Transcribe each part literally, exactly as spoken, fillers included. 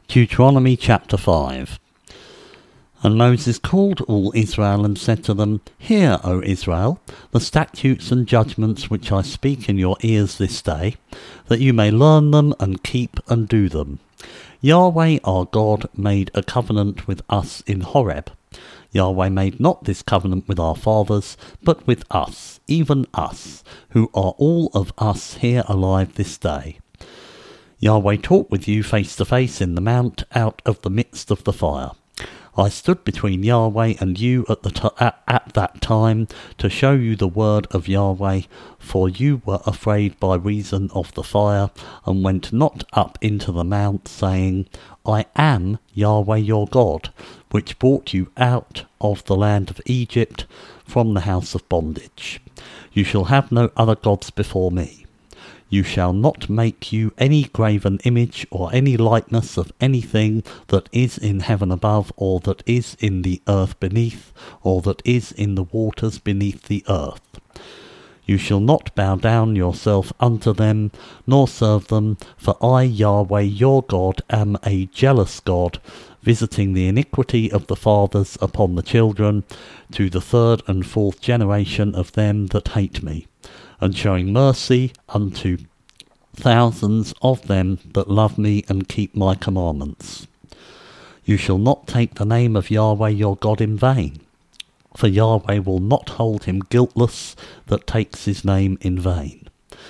Deuteronomy chapter five. And Moses called all Israel and said to them, Hear, O Israel, the statutes and judgments which I speak in your ears this day, that you may learn them and keep and do them. Yahweh our God made a covenant with us in Horeb. Yahweh made not this covenant with our fathers, but with us, even us, who are all of us here alive this day. Yahweh talked with you face to face in the mount out of the midst of the fire. I stood between Yahweh and you at, the t- at, at that time to show you the word of Yahweh, for you were afraid by reason of the fire, and went not up into the mount, saying, I am Yahweh your God, which brought you out of the land of Egypt from the house of bondage. You shall have no other gods before me. You shall not make you any graven image or any likeness of anything that is in heaven above, or that is in the earth beneath, or that is in the waters beneath the earth. You shall not bow down yourself unto them, nor serve them, for I, Yahweh your God, am a jealous God, visiting the iniquity of the fathers upon the children, to the third and fourth generation of them that hate me, and showing mercy unto thousands of them that love me and keep my commandments. You shall not take the name of Yahweh your God in vain, for Yahweh will not hold him guiltless that takes his name in vain.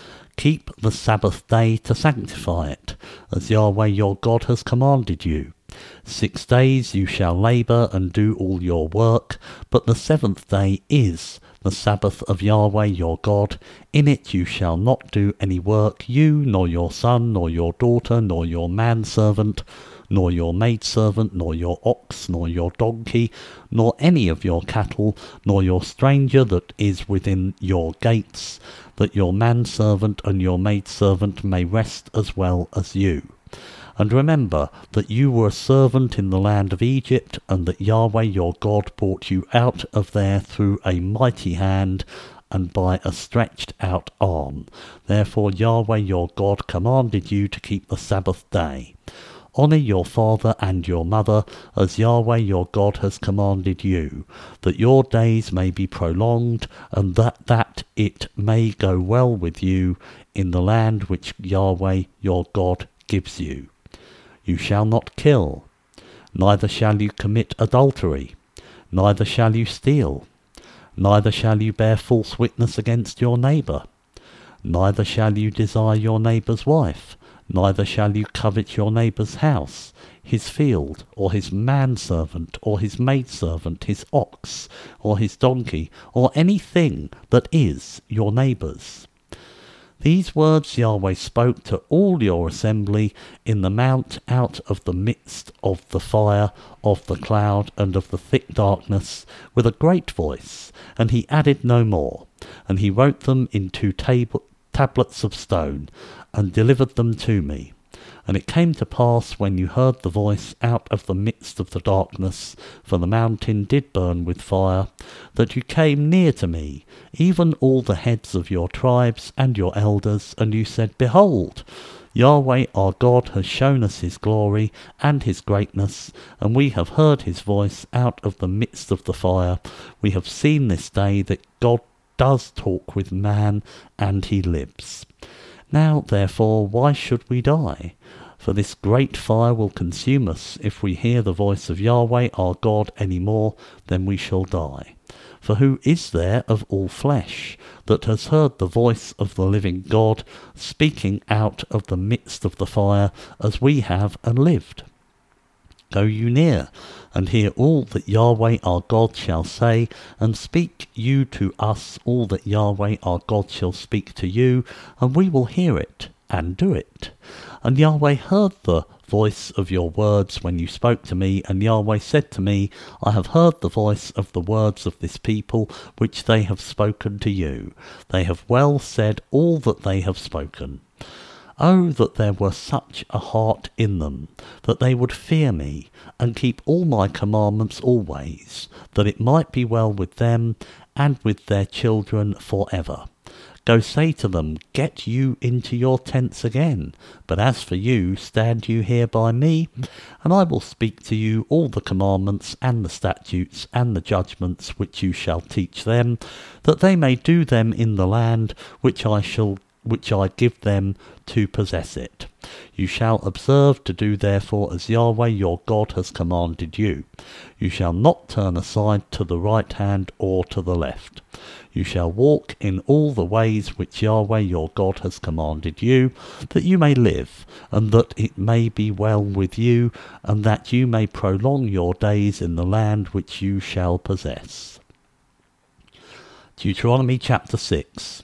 Keep the Sabbath day to sanctify it, as Yahweh your God has commanded you. Six days you shall labour and do all your work, but the seventh day is the Sabbath of Yahweh your God. In it you shall not do any work, you, nor your son, nor your daughter, nor your manservant, nor your maidservant, nor your ox, nor your donkey, nor any of your cattle, nor your stranger that is within your gates, that your manservant and your maidservant may rest as well as you. And remember that you were a servant in the land of Egypt, and that Yahweh your God brought you out of there through a mighty hand and by a stretched out arm. Therefore Yahweh your God commanded you to keep the Sabbath day. Honour your father and your mother, as Yahweh your God has commanded you, that your days may be prolonged, and that, that it may go well with you in the land which Yahweh your God gives you. You shall not kill, neither shall you commit adultery, neither shall you steal, neither shall you bear false witness against your neighbour, neither shall you desire your neighbour's wife, neither shall you covet your neighbour's house, his field, or his manservant, or his maidservant, his ox, or his donkey, or anything that is your neighbour's. These words Yahweh spoke to all your assembly in the mount out of the midst of the fire, of the cloud, and of the thick darkness, with a great voice, and he added no more. And he wrote them in two tab- tablets of stone, and delivered them to me. And it came to pass, when you heard the voice out of the midst of the darkness, for the mountain did burn with fire, that you came near to me, even all the heads of your tribes and your elders, and you said, Behold, Yahweh our God has shown us his glory and his greatness, and we have heard his voice out of the midst of the fire. We have seen this day that God does talk with man, and he lives. Now, therefore, why should we die? For this great fire will consume us. If we hear the voice of Yahweh our God any more, then we shall die. For who is there of all flesh that has heard the voice of the living God speaking out of the midst of the fire, as we have, and lived? Go you near, and hear all that Yahweh our God shall say, and speak you to us all that Yahweh our God shall speak to you, and we will hear it, and do it. And Yahweh heard the voice of your words when you spoke to me, and Yahweh said to me, I have heard the voice of the words of this people, which they have spoken to you. They have well said all that they have spoken. Oh, that there were such a heart in them, that they would fear me, and keep all my commandments always, that it might be well with them, and with their children for ever. go say to them, get you into your tents again. But as for you, stand you here by me, and I will speak to you all the commandments and the statutes and the judgments which you shall teach them, that they may do them in the land which I shall which I give them to possess it. You shall observe to do therefore as Yahweh your God has commanded you. You shall not turn aside to the right hand or to the left. You shall walk in all the ways which Yahweh your God has commanded you, that you may live, and that it may be well with you, and that you may prolong your days in the land which you shall possess. Deuteronomy chapter six.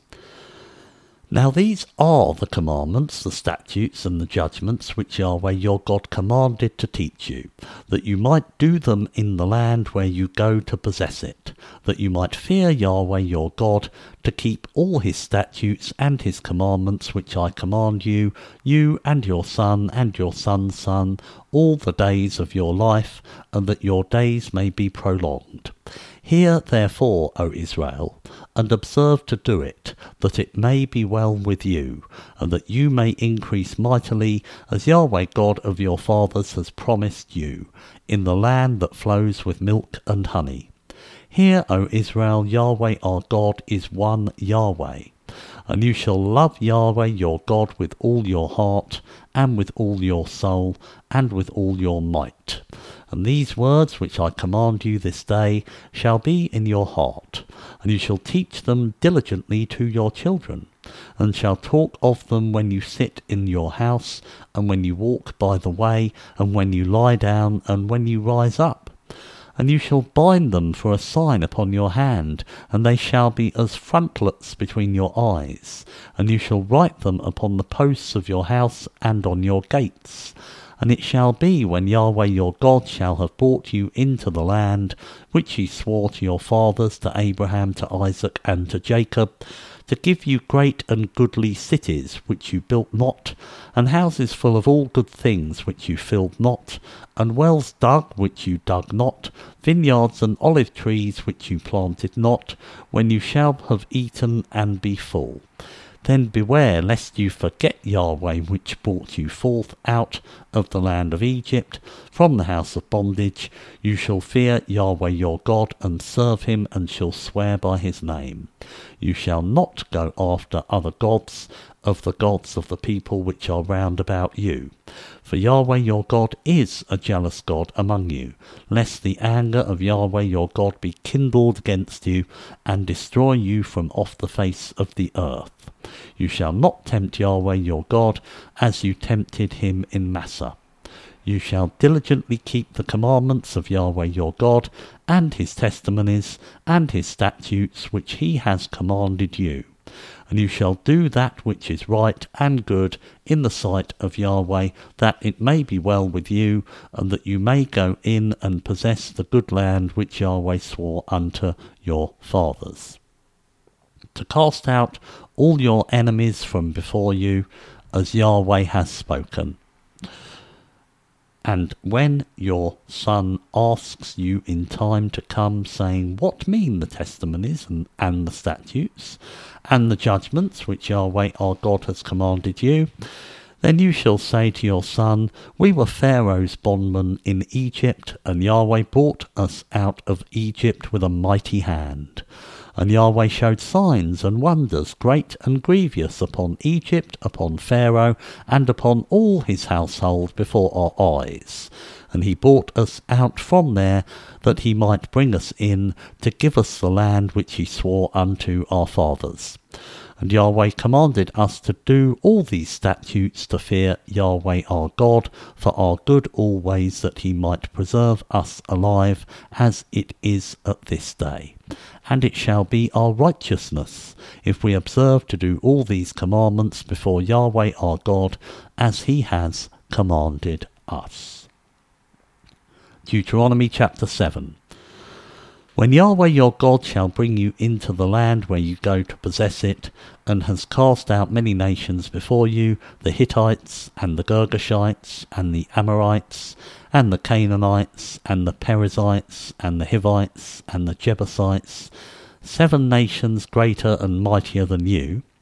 Now these are the commandments, the statutes, and the judgments which Yahweh your God commanded to teach you, that you might do them in the land where you go to possess it, that you might fear Yahweh your God, to keep all his statutes and his commandments which I command you, you and your son and your son's son, all the days of your life, and that your days may be prolonged. Hear therefore, O Israel, and observe to do it, that it may be well with you, and that you may increase mightily, as Yahweh God of your fathers has promised you, in the land that flows with milk and honey. Hear, O Israel, Yahweh our God is one Yahweh. And you shall love Yahweh your God with all your heart, and with all your soul, and with all your might. And these words which I command you this day shall be in your heart, and you shall teach them diligently to your children, and shall talk of them when you sit in your house, and when you walk by the way, and when you lie down, and when you rise up. And you shall bind them for a sign upon your hand, and they shall be as frontlets between your eyes. And you shall write them upon the posts of your house and on your gates. And it shall be, when Yahweh your God shall have brought you into the land, which he swore to your fathers, to Abraham, to Isaac, and to Jacob, to give you great and goodly cities which you built not, and houses full of all good things which you filled not, and wells dug which you dug not, vineyards and olive trees which you planted not, when you shall have eaten and be full. Then beware lest you forget Yahweh which brought you forth out of the land of Egypt, from the house of bondage. You shall fear Yahweh your God, and serve him, and shall swear by his name. You shall not go after other gods, of the gods of the people which are round about you. For Yahweh your God is a jealous God among you, lest the anger of Yahweh your God be kindled against you, and destroy you from off the face of the earth. You shall not tempt Yahweh your God, as you tempted him in Massah. You shall diligently keep the commandments of Yahweh your God, and his testimonies, and his statutes which he has commanded you. And you shall do that which is right and good in the sight of Yahweh, that it may be well with you, and that you may go in and possess the good land which Yahweh swore unto your fathers. To cast out all your enemies from before you, as Yahweh has spoken. And when your son asks you in time to come, saying, what mean the testimonies and, and the statutes, and the judgments which Yahweh our God has commanded you, then you shall say to your son, we were Pharaoh's bondmen in Egypt, and Yahweh brought us out of Egypt with a mighty hand. And Yahweh showed signs and wonders great and grievous upon Egypt, upon Pharaoh, and upon all his household before our eyes. And he brought us out from there, that he might bring us in, to give us the land which he swore unto our fathers. And Yahweh commanded us to do all these statutes, to fear Yahweh our God, for our good always, that he might preserve us alive, as it is at this day. And it shall be our righteousness, if we observe to do all these commandments before Yahweh our God, as he has commanded us. Deuteronomy chapter seven. When Yahweh your God shall bring you into the land where you go to possess it, and has cast out many nations before you, the Hittites, and the Girgashites, and the Amorites, and the Canaanites, and the Perizzites, and the Hivites, and the Jebusites, seven nations greater and mightier than you,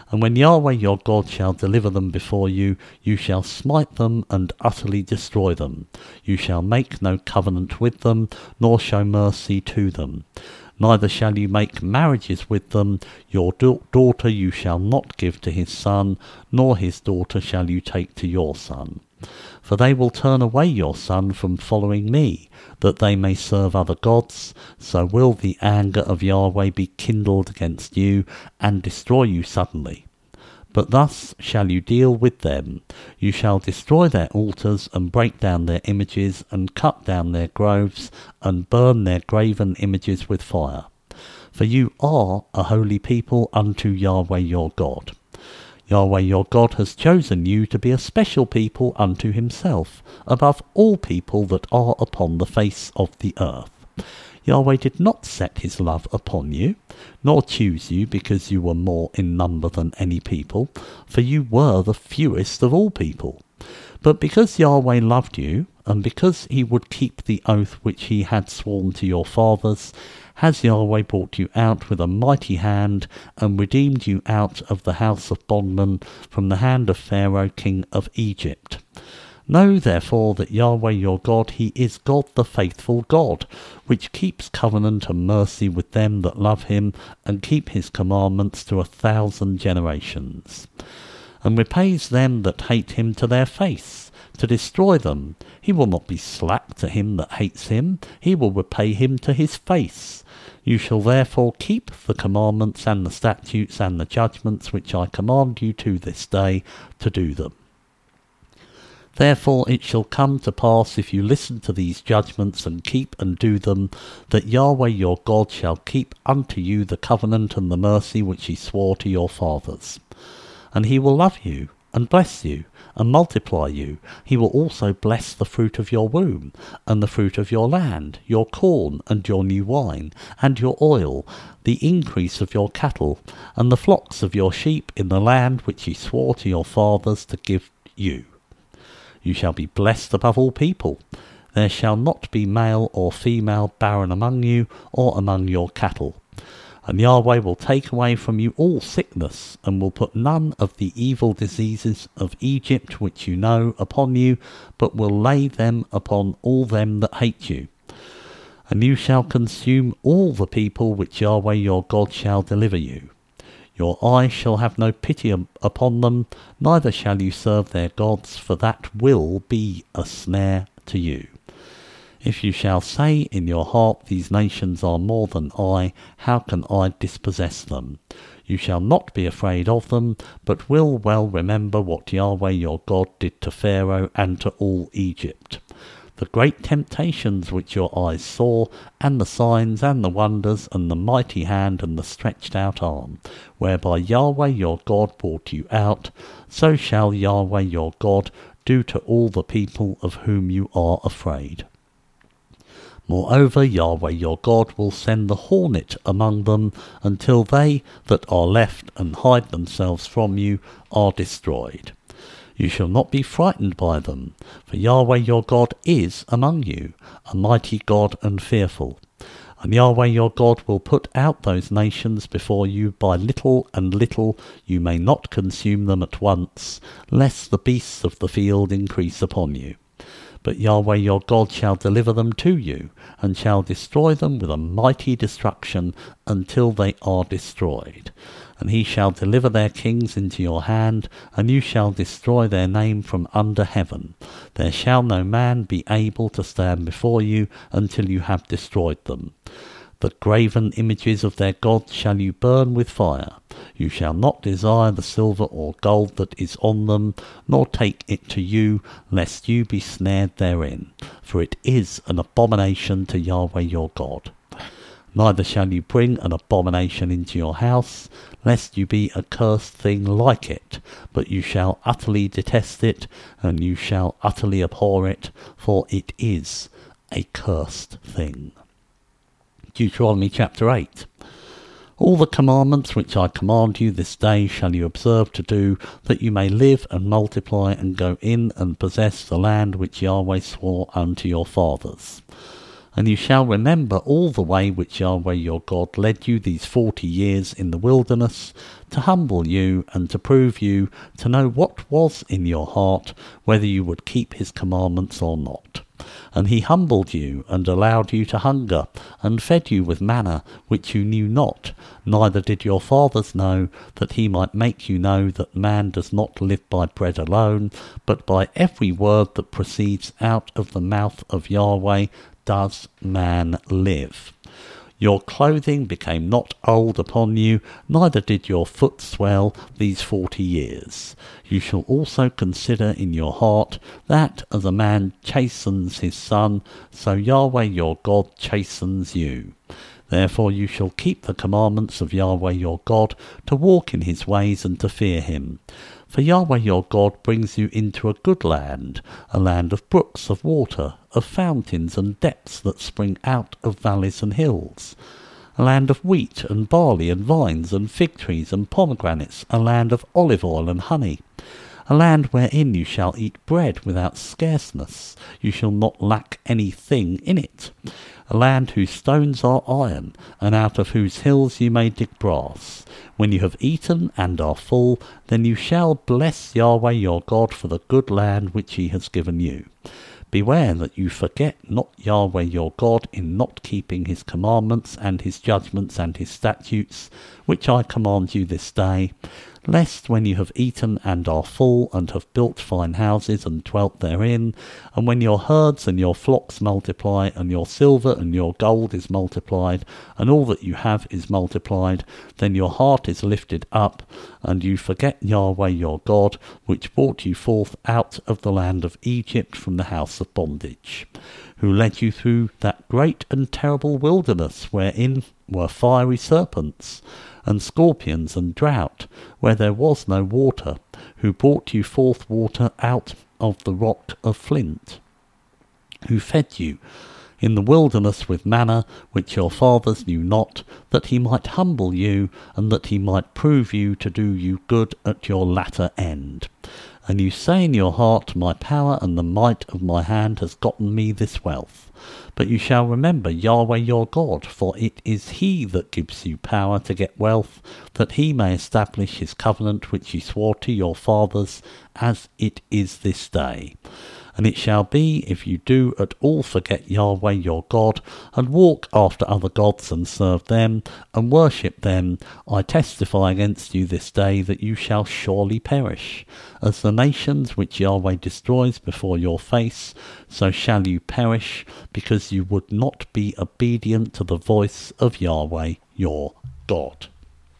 And when Yahweh your God shall deliver them before you, you shall smite them and utterly destroy them. You shall make no covenant with them, nor show mercy to them. Neither shall you make marriages with them. Your da- daughter you shall not give to his son, nor his daughter shall you take to your son. For they will turn away your son from following me, that they may serve other gods. So will the anger of Yahweh be kindled against you, and destroy you suddenly. But thus shall you deal with them. You shall destroy their altars, and break down their images, and cut down their groves, and burn their graven images with fire. For you are a holy people unto Yahweh your God. Yahweh your God has chosen you to be a special people unto himself, above all people that are upon the face of the earth. Yahweh did not set his love upon you, nor choose you because you were more in number than any people, for you were the fewest of all people. But because Yahweh loved you, and because he would keep the oath which he had sworn to your fathers, has Yahweh brought you out with a mighty hand, and redeemed you out of the house of bondmen, from the hand of Pharaoh king of Egypt. Know therefore that Yahweh your God, he is God the faithful God, which keeps covenant and mercy with them that love him, and keep his commandments to a thousand generations, and repays them that hate him to their face, to destroy them. He will not be slack to him that hates him, he will repay him to his face. You shall therefore keep the commandments and the statutes and the judgments which I command you to this day, to do them. Therefore it shall come to pass, if you listen to these judgments and keep and do them, that Yahweh your God shall keep unto you the covenant and the mercy which he swore to your fathers. And he will love you, and bless you, and multiply you. He will also bless the fruit of your womb, and the fruit of your land, your corn, and your new wine, and your oil, the increase of your cattle, and the flocks of your sheep in the land which he swore to your fathers to give you. You shall be blessed above all people. There shall not be male or female barren among you, or among your cattle. And Yahweh will take away from you all sickness, and will put none of the evil diseases of Egypt which you know upon you, but will lay them upon all them that hate you. And you shall consume all the people which Yahweh your God shall deliver you. Your eye shall have no pity upon them, neither shall you serve their gods, for that will be a snare to you. If you shall say in your heart, these nations are more than I, how can I dispossess them? You shall not be afraid of them, but will well remember what Yahweh your God did to Pharaoh and to all Egypt. The great temptations which your eyes saw, and the signs and the wonders, and the mighty hand and the stretched out arm, whereby Yahweh your God brought you out, so shall Yahweh your God do to all the people of whom you are afraid. Moreover, Yahweh your God will send the hornet among them, until they that are left and hide themselves from you are destroyed. You shall not be frightened by them, for Yahweh your God is among you, a mighty God and fearful. And Yahweh your God will put out those nations before you by little and little. You may not consume them at once, lest the beasts of the field increase upon you. But Yahweh your God shall deliver them to you, and shall destroy them with a mighty destruction until they are destroyed. And he shall deliver their kings into your hand, and you shall destroy their name from under heaven. There shall no man be able to stand before you until you have destroyed them. The graven images of their gods shall you burn with fire. You shall not desire the silver or gold that is on them, nor take it to you, lest you be snared therein, for it is an abomination to Yahweh your God. Neither shall you bring an abomination into your house, lest you be a cursed thing like it, but you shall utterly detest it, and you shall utterly abhor it, for it is a cursed thing. Deuteronomy chapter eight. All the commandments which I command you this day shall you observe to do, that you may live and multiply and go in and possess the land which Yahweh swore unto your fathers. And you shall remember all the way which Yahweh your God led you these forty years in the wilderness, to humble you and to prove you, to know what was in your heart, whether you would keep his commandments or not. And he humbled you, and allowed you to hunger, and fed you with manna, which you knew not, neither did your fathers know, that he might make you know that man does not live by bread alone, but by every word that proceeds out of the mouth of Yahweh does man live. Your clothing became not old upon you, neither did your foot swell these forty years. You shall also consider in your heart that as a man chastens his son, so Yahweh your God chastens you. Therefore you shall keep the commandments of Yahweh your God, to walk in his ways and to fear him. For Yahweh your God brings you into a good land, a land of brooks of water, of fountains and depths that spring out of valleys and hills, a land of wheat and barley and vines and fig trees and pomegranates, a land of olive oil and honey, a land wherein you shall eat bread without scarceness, you shall not lack any thing in it, a land whose stones are iron, and out of whose hills you may dig brass. When you have eaten and are full, then you shall bless Yahweh your God for the good land which he has given you. Beware that you forget not Yahweh your God in not keeping his commandments and his judgments and his statutes, which I command you this day, lest when you have eaten and are full, and have built fine houses and dwelt therein, and when your herds and your flocks multiply, and your silver and your gold is multiplied, and all that you have is multiplied, then your heart is lifted up, and you forget Yahweh your God, which brought you forth out of the land of Egypt from the house of bondage, who led you through that great and terrible wilderness, wherein were fiery serpents, and scorpions and drought, where there was no water, who brought you forth water out of the rock of flint, who fed you in the wilderness with manna, which your fathers knew not, that he might humble you, and that he might prove you to do you good at your latter end. And you say in your heart, my power and the might of my hand has gotten me this wealth. But you shall remember Yahweh your God, for it is he that gives you power to get wealth, that he may establish his covenant which he swore to your fathers, as it is this day. And it shall be, if you do at all forget Yahweh your God, and walk after other gods, and serve them, and worship them, I testify against you this day that you shall surely perish. As the nations which Yahweh destroys before your face, so shall you perish, because you would not be obedient to the voice of Yahweh your God.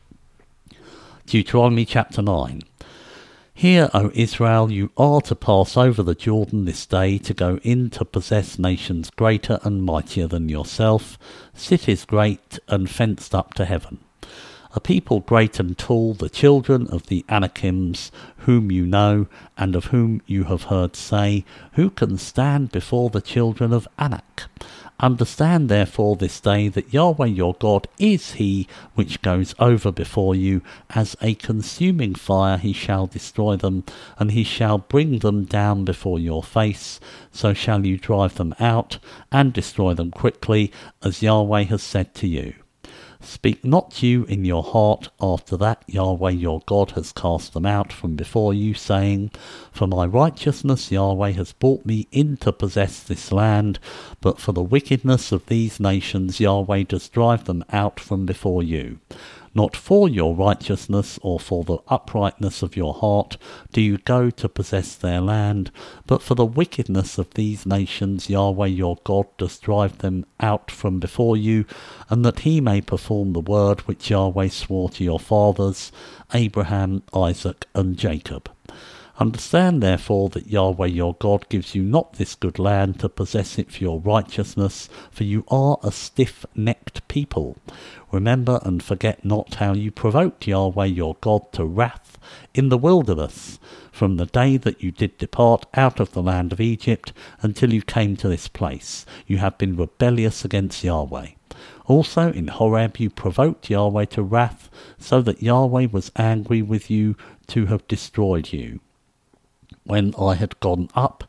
Deuteronomy chapter nine. Hear, O Israel, you are to pass over the Jordan this day, to go in to possess nations greater and mightier than yourself, cities great and fenced up to heaven. A people great and tall, the children of the Anakims, whom you know, and of whom you have heard say, who can stand before the children of Anak? Understand therefore this day that Yahweh your God is he which goes over before you, as a consuming fire he shall destroy them, and he shall bring them down before your face, so shall you drive them out, and destroy them quickly, as Yahweh has said to you. Speak not you in your heart after that Yahweh your God has cast them out from before you, saying, for my righteousness Yahweh has brought me in to possess this land, but for the wickedness of these nations Yahweh does drive them out from before you. Not for your righteousness or for the uprightness of your heart do you go to possess their land, but for the wickedness of these nations Yahweh your God does drive them out from before you, and that he may perform the word which Yahweh swore to your fathers, Abraham, Isaac, and Jacob. Understand therefore that Yahweh your God gives you not this good land to possess it for your righteousness, for you are a stiff-necked people. Remember and forget not how you provoked Yahweh your God to wrath in the wilderness, from the day that you did depart out of the land of Egypt until you came to this place. You have been rebellious against Yahweh. Also in Horeb you provoked Yahweh to wrath, so that Yahweh was angry with you to have destroyed you. When I had gone up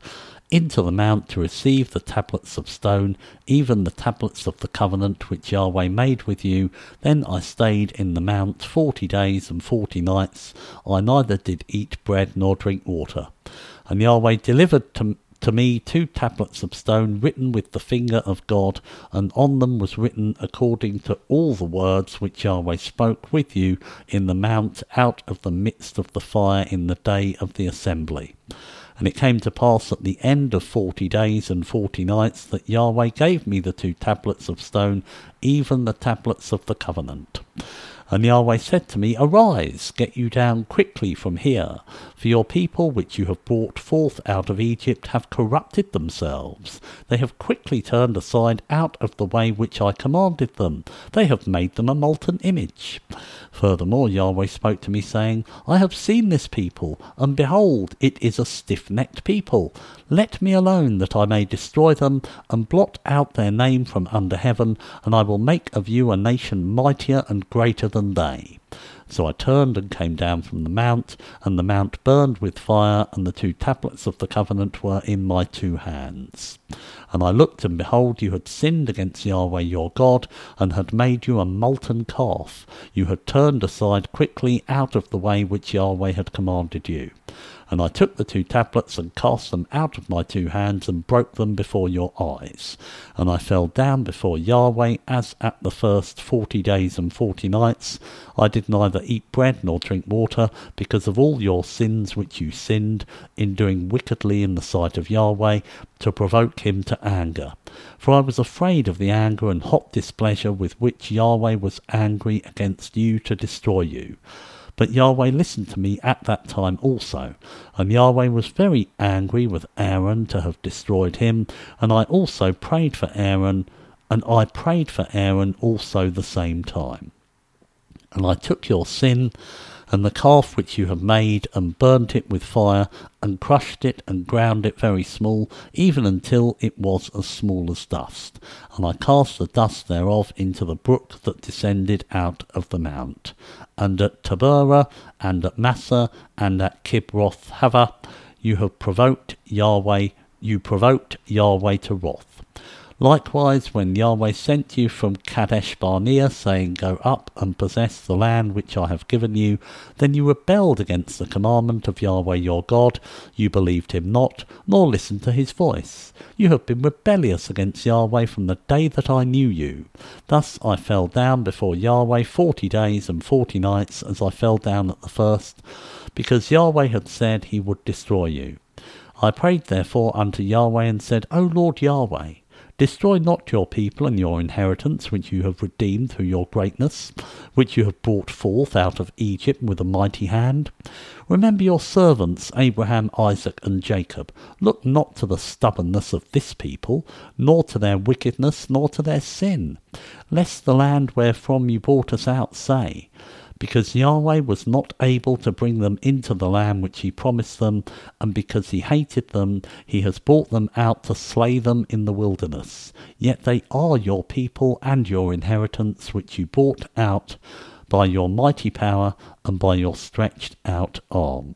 into the mount to receive the tablets of stone, even the tablets of the covenant which Yahweh made with you. Then I stayed in the mount forty days and forty nights. I neither did eat bread nor drink water. And Yahweh delivered to to me two tablets of stone written with the finger of God, and on them was written according to all the words which Yahweh spoke with you in the mount out of the midst of the fire in the day of the assembly. And it came to pass at the end of forty days and forty nights that Yahweh gave me the two tablets of stone, even the tablets of the covenant. And Yahweh said to me, Arise, get you down quickly from here, for your people which you have brought forth out of Egypt have corrupted themselves. They have quickly turned aside out of the way which I commanded them. They have made them a molten image. Furthermore, Yahweh spoke to me, saying, I have seen this people, and behold, it is a stiff-necked people. Let me alone, that I may destroy them, and blot out their name from under heaven, and I will make of you a nation mightier and greater than they. So I turned and came down from the mount, and the mount burned with fire, and the two tablets of the covenant were in my two hands. And I looked, and behold, you had sinned against Yahweh your God, and had made you a molten calf. You had turned aside quickly out of the way which Yahweh had commanded you. And I took the two tablets and cast them out of my two hands and broke them before your eyes. And I fell down before Yahweh as at the first forty days and forty nights. I did neither eat bread nor drink water, because of all your sins which you sinned in doing wickedly in the sight of Yahweh, to provoke him to anger. For I was afraid of the anger and hot displeasure with which Yahweh was angry against you to destroy you. But Yahweh listened to me at that time also, and Yahweh was very angry with Aaron to have destroyed him, and I also prayed for Aaron, and I prayed for Aaron also the same time. And I took your sin, and the calf which you have made, and burnt it with fire, and crushed it, and ground it very small, even until it was as small as dust. And I cast the dust thereof into the brook that descended out of the mount. And at Taberah, and at Massa, and at Kibroth Hava, you have provoked Yahweh, you provoked Yahweh to wrath. Likewise, when Yahweh sent you from Kadesh Barnea, saying, Go up and possess the land which I have given you, then you rebelled against the commandment of Yahweh your God. You believed him not, nor listened to his voice. You have been rebellious against Yahweh from the day that I knew you. Thus I fell down before Yahweh forty days and forty nights, as I fell down at the first, because Yahweh had said he would destroy you. I prayed therefore unto Yahweh, and said, O Lord Yahweh, destroy not your people and your inheritance, which you have redeemed through your greatness, which you have brought forth out of Egypt with a mighty hand. Remember your servants Abraham, Isaac, and Jacob. Look not to the stubbornness of this people, nor to their wickedness, nor to their sin, lest the land wherefrom you brought us out say, because Yahweh was not able to bring them into the land which he promised them, and because he hated them, he has brought them out to slay them in the wilderness. Yet they are your people and your inheritance, which you brought out by your mighty power and by your stretched out arm.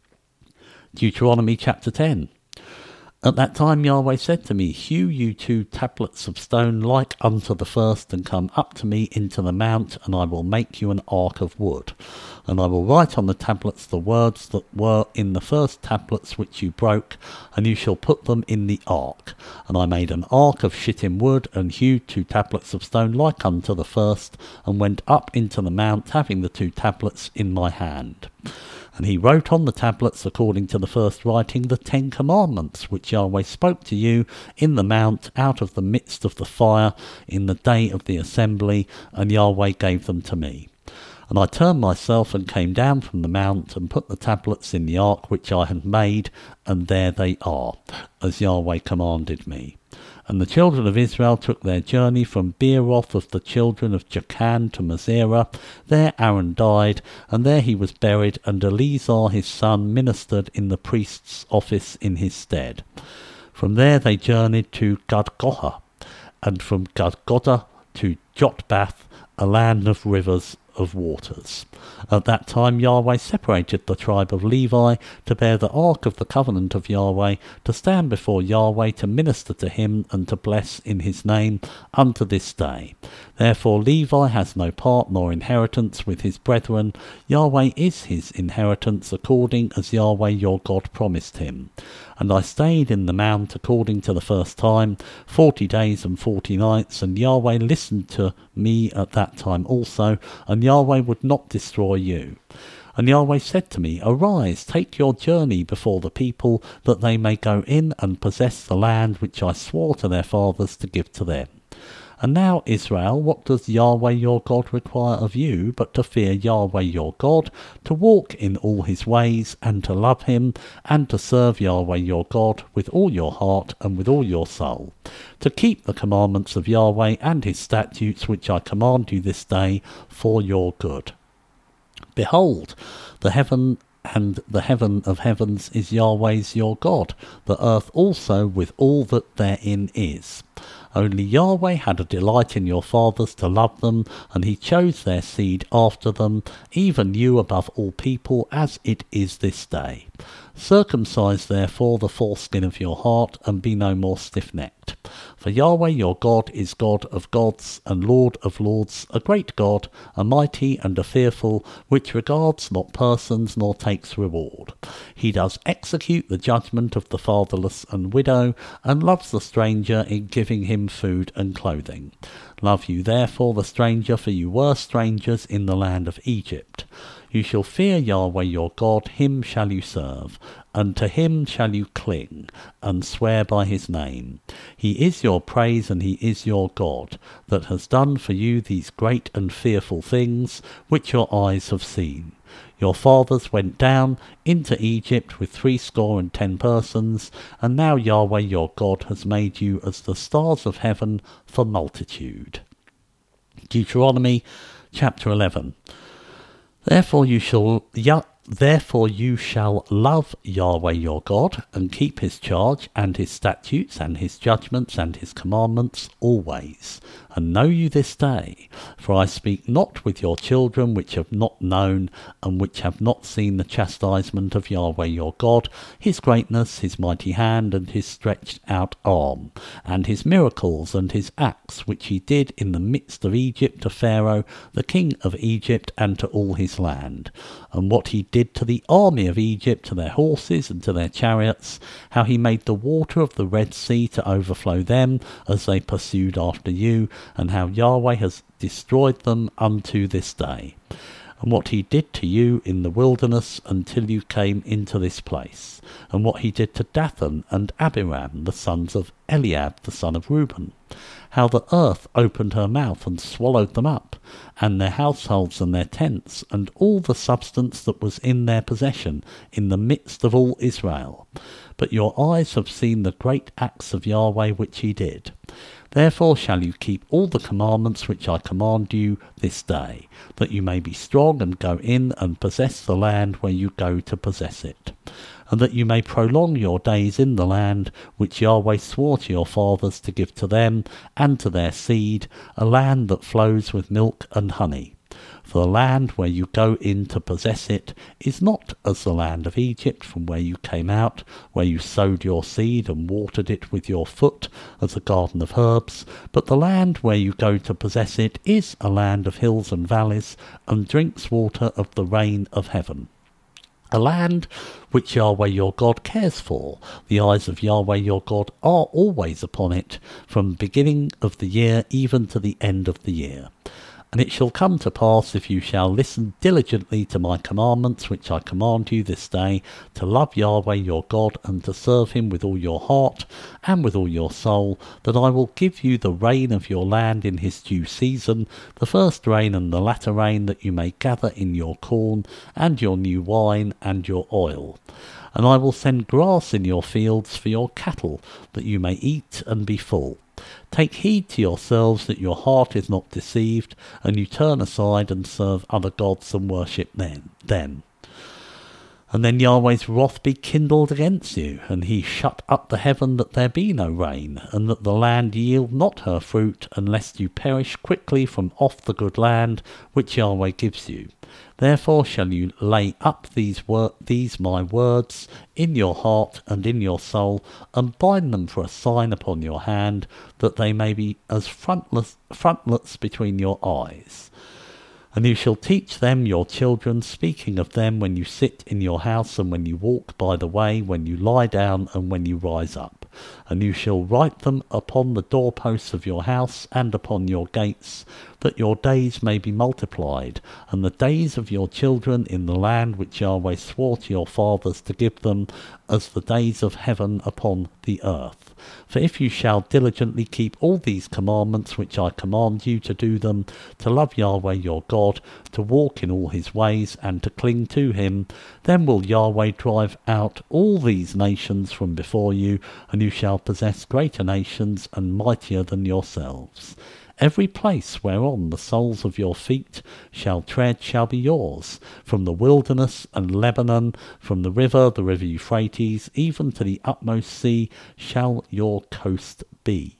Deuteronomy chapter ten. At that time Yahweh said to me, Hew you two tablets of stone like unto the first, and come up to me into the mount, and I will make you an ark of wood. And I will write on the tablets the words that were in the first tablets which you broke, and you shall put them in the ark. And I made an ark of shittim wood, and hewed two tablets of stone like unto the first, and went up into the mount, having the two tablets in my hand. And he wrote on the tablets, according to the first writing, the Ten Commandments, which Yahweh spoke to you in the mount out of the midst of the fire in the day of the assembly, and Yahweh gave them to me. And I turned myself and came down from the mount, and put the tablets in the ark which I had made, and there they are, as Yahweh commanded me. And the children of Israel took their journey from Beeroth of the children of Jachan to Mazerah. There Aaron died, and there he was buried, and Eleazar his son ministered in the priest's office in his stead. From there they journeyed to Gudgodah, and from Gudgodah to Jotbath, a land of rivers of waters. At that time Yahweh separated the tribe of Levi to bear the ark of the covenant of Yahweh, to stand before Yahweh, to minister to him, and to bless in his name unto this day. Therefore Levi has no part nor inheritance with his brethren. Yahweh is his inheritance, according as Yahweh your God promised him. And I stayed in the mount according to the first time, forty days and forty nights, and Yahweh listened to me at that time also, and Yahweh would not destroy you. And Yahweh said to me, Arise, take your journey before the people, that they may go in and possess the land which I swore to their fathers to give to them. And now, Israel, what does Yahweh your God require of you, but to fear Yahweh your God, to walk in all his ways, and to love him, and to serve Yahweh your God with all your heart and with all your soul, to keep the commandments of Yahweh and his statutes which I command you this day for your good. Behold, the heaven and the heaven of heavens is Yahweh's your God, the earth also with all that therein is. Only Yahweh had a delight in your fathers to love them, and he chose their seed after them, even you above all people, as it is this day. Circumcise therefore the foreskin of your heart, and be no more stiff-necked. For Yahweh your God is God of gods, and Lord of lords, a great God, a mighty and a fearful, which regards not persons nor takes reward. He does execute the judgment of the fatherless and widow, and loves the stranger in giving him food and clothing. Love you therefore the stranger, for you were strangers in the land of Egypt. You shall fear Yahweh your God, him shall you serve, and to him shall you cling, and swear by his name. He is your praise, and he is your God, that has done for you these great and fearful things, which your eyes have seen. Your fathers went down into Egypt with threescore and ten persons, and now Yahweh your God has made you as the stars of heaven for multitude. Deuteronomy chapter eleven. Therefore you shall ya- therefore you shall love Yahweh your God, and keep his charge, and his statutes, and his judgments, and his commandments always. And know you this day, for I speak not with your children which have not known, and which have not seen the chastisement of Yahweh your God, his greatness, his mighty hand, and his stretched out arm, and his miracles, and his acts, which he did in the midst of Egypt to Pharaoh, the king of Egypt, and to all his land, and what he did to the army of Egypt, to their horses, and to their chariots, how he made the water of the Red Sea to overflow them, as they pursued after you, and how Yahweh has destroyed them unto this day, and what he did to you in the wilderness until you came into this place, and what he did to Dathan and Abiram, the sons of Eliab, the son of Reuben, how the earth opened her mouth and swallowed them up, and their households and their tents, and all the substance that was in their possession, in the midst of all Israel. But your eyes have seen the great acts of Yahweh which he did. Therefore shall you keep all the commandments which I command you this day, that you may be strong and go in and possess the land where you go to possess it, and that you may prolong your days in the land which Yahweh swore to your fathers to give to them and to their seed, a land that flows with milk and honey. For the land where you go in to possess it is not as the land of Egypt from where you came out, where you sowed your seed and watered it with your foot as a garden of herbs, but the land where you go to possess it is a land of hills and valleys, and drinks water of the rain of heaven. A land which Yahweh your God cares for. The eyes of Yahweh your God are always upon it, from the beginning of the year even to the end of the year. And it shall come to pass, if you shall listen diligently to my commandments which I command you this day, to love Yahweh your God, and to serve him with all your heart and with all your soul, that I will give you the rain of your land in his due season, the first rain and the latter rain, that you may gather in your corn, and your new wine, and your oil. And I will send grass in your fields for your cattle, that you may eat and be full. Take heed to yourselves that your heart is not deceived, and you turn aside and serve other gods and worship them. And then Yahweh's wrath be kindled against you, and he shut up the heaven that there be no rain, and that the land yield not her fruit, unless you perish quickly from off the good land which Yahweh gives you. Therefore shall you lay up these wor- these my words in your heart and in your soul, and bind them for a sign upon your hand, that they may be as frontlets, frontlets between your eyes. And you shall teach them your children, speaking of them when you sit in your house, and when you walk by the way, when you lie down, and when you rise up. And you shall write them upon the doorposts of your house, and upon your gates, that your days may be multiplied, and the days of your children in the land which Yahweh swore to your fathers to give them, as the days of heaven upon the earth. For if you shall diligently keep all these commandments which I command you to do them, to love Yahweh your God, to walk in all his ways, and to cling to him, then will Yahweh drive out all these nations from before you, and you shall possess greater nations and mightier than yourselves. Every place whereon the soles of your feet shall tread shall be yours, from the wilderness and Lebanon, from the river, the river Euphrates, even to the utmost sea shall your coast be.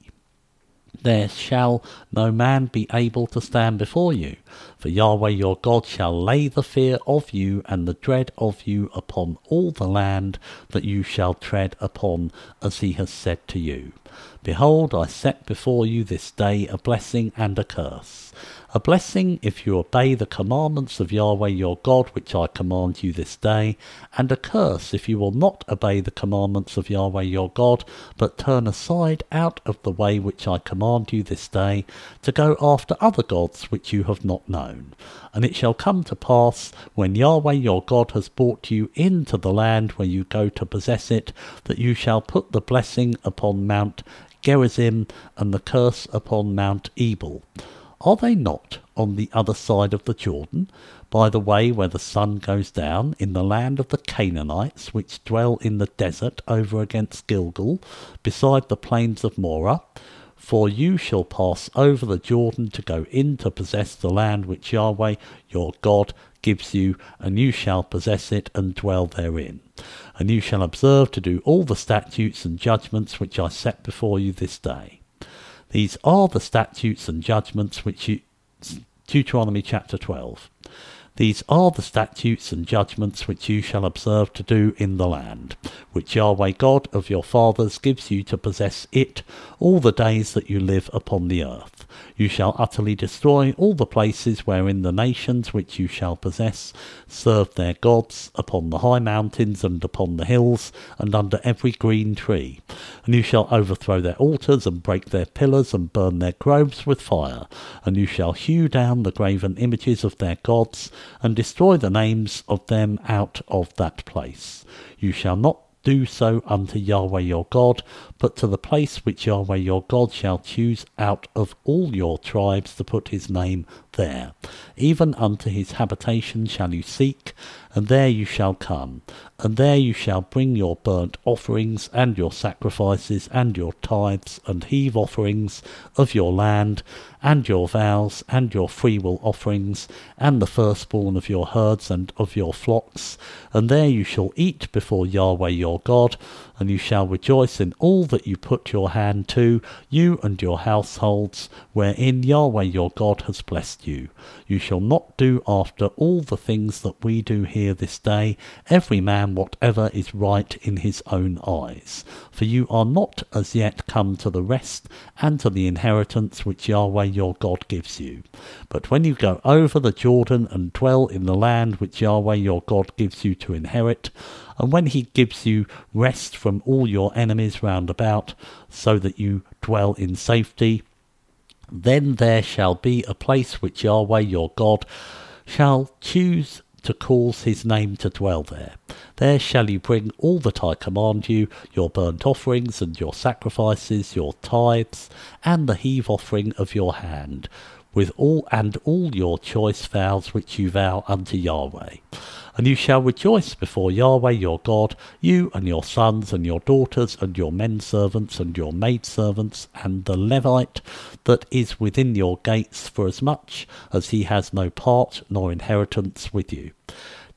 There shall no man be able to stand before you, for Yahweh your God shall lay the fear of you and the dread of you upon all the land that you shall tread upon, as he has said to you. Behold, I set before you this day a blessing and a curse. A blessing if you obey the commandments of Yahweh your God which I command you this day, and a curse if you will not obey the commandments of Yahweh your God, but turn aside out of the way which I command you this day, to go after other gods which you have not known. And it shall come to pass, when Yahweh your God has brought you into the land where you go to possess it, that you shall put the blessing upon Mount Gerizim, and the curse upon Mount Ebal. Are they not on the other side of the Jordan, by the way where the sun goes down, in the land of the Canaanites, which dwell in the desert over against Gilgal, beside the plains of Morah? For you shall pass over the Jordan to go in to possess the land which Yahweh your God gives you, and you shall possess it and dwell therein. And you shall observe to do all the statutes and judgments which I set before you this day. These are the statutes and judgments which you... Deuteronomy chapter twelve. These are the statutes and judgments which you shall observe to do in the land, which Yahweh God of your fathers gives you to possess it all the days that you live upon the earth. You shall utterly destroy all the places wherein the nations which you shall possess serve their gods, upon the high mountains and upon the hills, and under every green tree. And you shall overthrow their altars, and break their pillars, and burn their groves with fire. And you shall hew down the graven images of their gods, and destroy the names of them out of that place. You shall not do so unto Yahweh your God, but to the place which Yahweh your God shall choose out of all your tribes to put his name there. Even unto his habitation shall you seek, and there you shall come. And there you shall bring your burnt offerings, and your sacrifices, and your tithes, and heave offerings of your land, and your vows, and your freewill offerings, and the firstborn of your herds and of your flocks. And there you shall eat before Yahweh your God, and you shall rejoice in all that you put your hand to, you and your households, wherein Yahweh your God has blessed you. You shall not do after all the things that we do here this day, every man whatever is right in his own eyes. For you are not as yet come to the rest and to the inheritance which Yahweh your God gives you. But when you go over the Jordan and dwell in the land which Yahweh your God gives you to inherit, and when he gives you rest from all your enemies round about, so that you dwell in safety, then there shall be a place which Yahweh your God shall choose to cause his name to dwell there. There shall you bring all that I command you, your burnt offerings and your sacrifices, your tithes, and the heave offering of your hand, with all and all your choice vows which you vow unto Yahweh. And you shall rejoice before Yahweh your God, you and your sons and your daughters and your menservants and your maidservants, and the Levite that is within your gates, forasmuch as he has no part nor inheritance with you.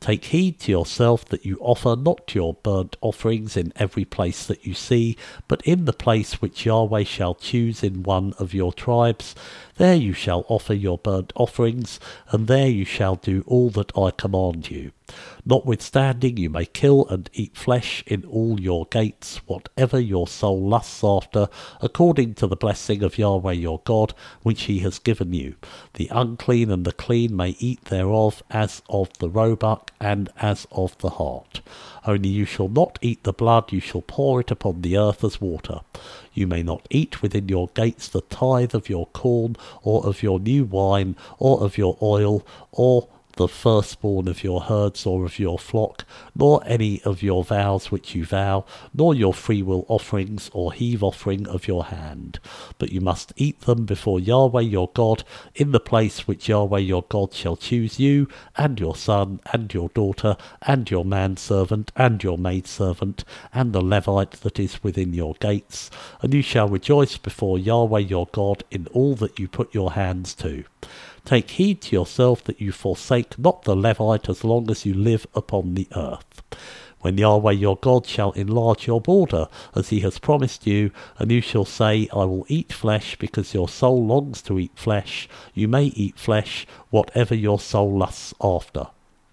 Take heed to yourself that you offer not your burnt offerings in every place that you see, but in the place which Yahweh shall choose in one of your tribes. There you shall offer your burnt offerings, and there you shall do all that I command you. Notwithstanding, you may kill and eat flesh in all your gates, whatever your soul lusts after, according to the blessing of Yahweh your God, which he has given you. The unclean and the clean may eat thereof, as of the roebuck and as of the hart. Only you shall not eat the blood, you shall pour it upon the earth as water. You may not eat within your gates the tithe of your corn, or of your new wine, or of your oil, or the firstborn of your herds or of your flock, nor any of your vows which you vow, nor your freewill offerings or heave offering of your hand. But you must eat them before Yahweh your God, in the place which Yahweh your God shall choose you, and your son, and your daughter, and your manservant, and your maidservant, and the Levite that is within your gates, and you shall rejoice before Yahweh your God in all that you put your hands to. Take heed to yourself that you forsake not the Levite as long as you live upon the earth. When Yahweh your God shall enlarge your border, as he has promised you, and you shall say, I will eat flesh, because your soul longs to eat flesh, you may eat flesh, whatever your soul lusts after.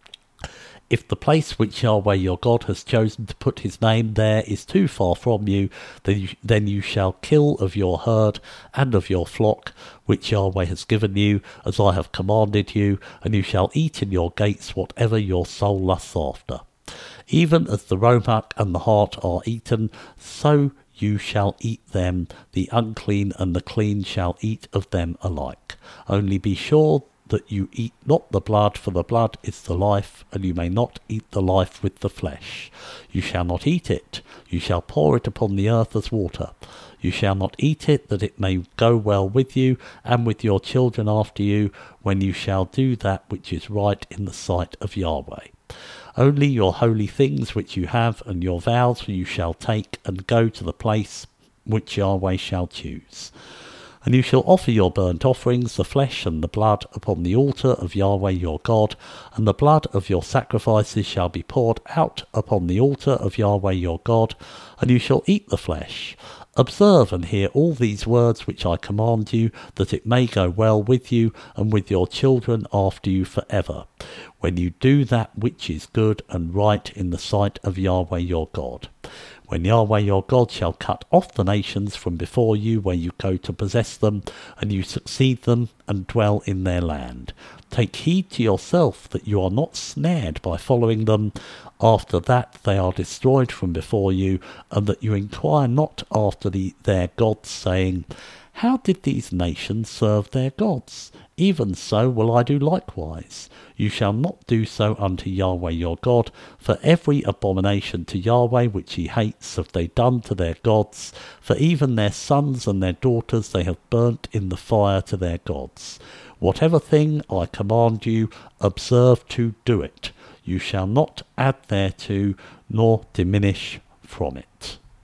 If the place which Yahweh your God has chosen to put his name there is too far from you, then you, then you shall kill of your herd and of your flock, which Yahweh has given you, as I have commanded you, and you shall eat in your gates whatever your soul lusts after. Even as the roebuck and the hart are eaten, so you shall eat them. The unclean and the clean shall eat of them alike. Only be sure that you eat not the blood, for the blood is the life, and you may not eat the life with the flesh. You shall not eat it, you shall pour it upon the earth as water. You shall not eat it, that it may go well with you, and with your children after you, when you shall do that which is right in the sight of Yahweh. Only your holy things which you have, and your vows you shall take, and go to the place which Yahweh shall choose. And you shall offer your burnt offerings, the flesh and the blood, upon the altar of Yahweh your God, and the blood of your sacrifices shall be poured out upon the altar of Yahweh your God, and you shall eat the flesh. Observe and hear all these words which I command you, that it may go well with you, and with your children after you for ever, when you do that which is good and right in the sight of Yahweh your God. When Yahweh your God shall cut off the nations from before you where you go to possess them, and you succeed them and dwell in their land. Take heed to yourself that you are not snared by following them. After that they are destroyed from before you, and that you inquire not after the, their gods, saying, How did these nations serve their gods? Even so will I do likewise. You shall not do so unto Yahweh your God, for every abomination to Yahweh which he hates have they done to their gods, for even their sons and their daughters they have burnt in the fire to their gods. Whatever thing I command you, observe to do it. You shall not add thereto, nor diminish from it.